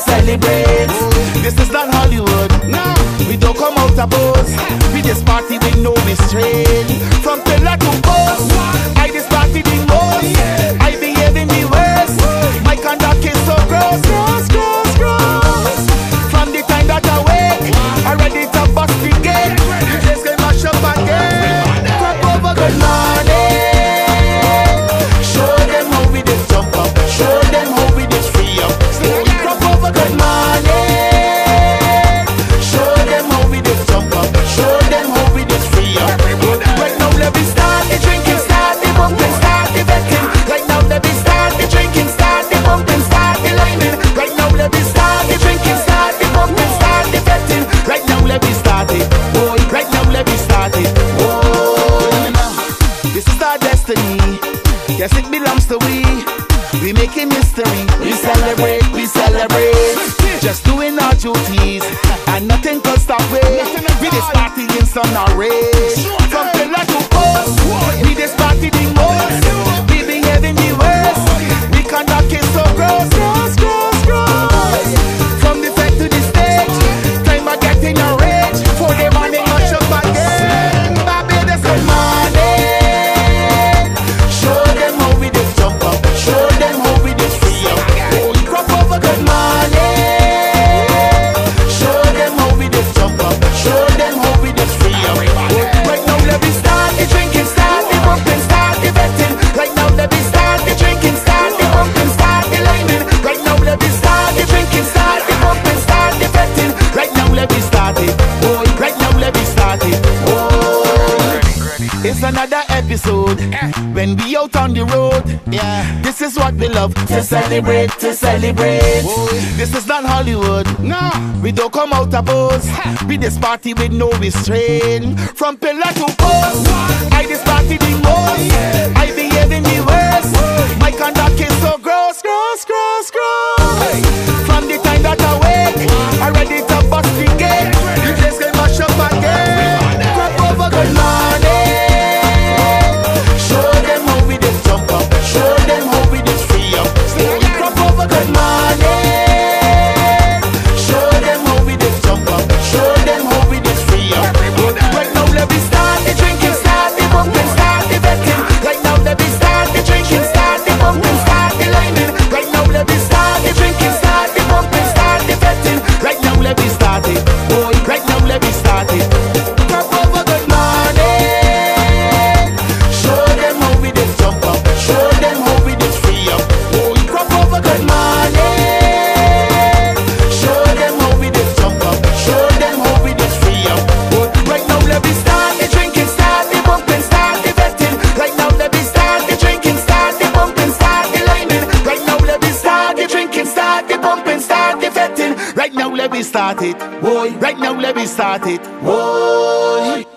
celebrate. This is not Hollywood, no. We don't come out to pose. We just party with no restraint. From pillar to post, I just party the most. I behave in the worst. My conduct is so gross, gross, gross, gross. From the time that I wake, I ready to bust the gate. You just get mash up again. Crop over, good morning. Show them how we just jump up. Show them how we just free up. Crop over, good morning. Show them how we just jump up. Show them how we just free up. Right now let me start the drinking, start the bumping, start the betting. Right now let me start the drinking, start the bumping, start the lining. Right now let me start the drinking, start the bumping, start the betting. Right now let me start it, boy. Right now let me start it, boy. This is our destiny. Yes, it belongs to we. We making history. We celebrate, we celebrate. Just doing our duties, and nothing can stop it. We just partying some our rage. From pillar to post, we just party the most. We behaving the worst. We conduct it so gross, gross, gross, gross. From the fed to the stage, time I get in a rage. For the morning mash up again. Barbados good morning. Show them how we just jump up. Show them how we just free up. Oh, crop over good morning. Show them how we just jump up. Show them how we just free up. Right now let me start the drinking, start the bumping, start the betting. Right now let me start the drinking, start the bumping, start the lining. Right now let me start the drinking, start the bumping, start the betting. Right now let me start it, boy. Right now let me start it, boy. It's another episode when we out on the road. Yeah, this is what we love to celebrate, to celebrate. This is not Hollywood, no. We don't come out to pose. We just party with no restraint. From pillar to post, I just party the most. I behave in the worst. My conduct is so gross, gross, gross, gross. From the time that I wake, I ready to bust the gate. You just get mash up again. Crop over, good morning. Show them how we just jump up. Show them how we just free up. Crop over, good morning. Show them how we just jump up. Show them how we just free up. Right now let me start the drinking, start the bumping, start the betting. Right now let me start the drinking, start the bumping, start the lining. Right now let me start the drinking, start the bumping, start the betting. Right now let me start it, boy. Right now let me start it. Crop over, good morning. Show them how we just jump up. Show them how we just free up. Oh, crop over, good morning. Show them how we just jump up. Show them how we just free up. Oh, right now let me start the drinking, start the bumping, start the betting. Right now let me start the drinking, start the bumping, start the lining. Right now let me start the drinking, start the bumping, start the betting. Right now let me start it, boy. Right now let me start it, boy.